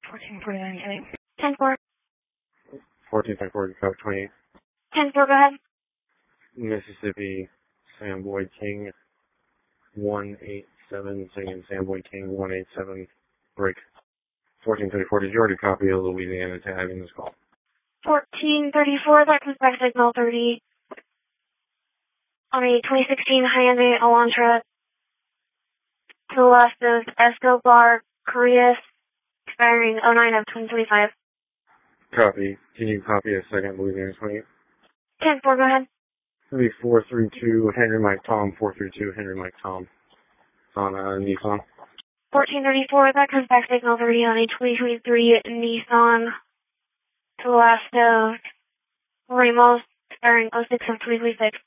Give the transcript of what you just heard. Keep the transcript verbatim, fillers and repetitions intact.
fourteen forty-nine, Kenny. ten four. fourteen twenty-four, code twenty-eight. ten four, go ahead. Mississippi, Sam Boyd King, one eight seven, singing Sam Boyd King, one eight seven, break. fourteen thirty-four, did you already copy a Louisiana tag in this call? fourteen thirty-four, that comes back signal thirty. On a twenty sixteen Hyundai Elantra to the left of Escobar, Korea, expiring oh nine of twenty twenty-five. Copy. Can you copy a second Louisiana twenty-eight? ten four, go ahead. It'll be four three two, Henry Mike Tom, four three two, Henry Mike Tom. It's on uh, Nissan. fourteen thirty-four, that comes back signal thirty on a twenty twenty-three Nissan to the last of Ramos, expiring oh six of twenty twenty-six.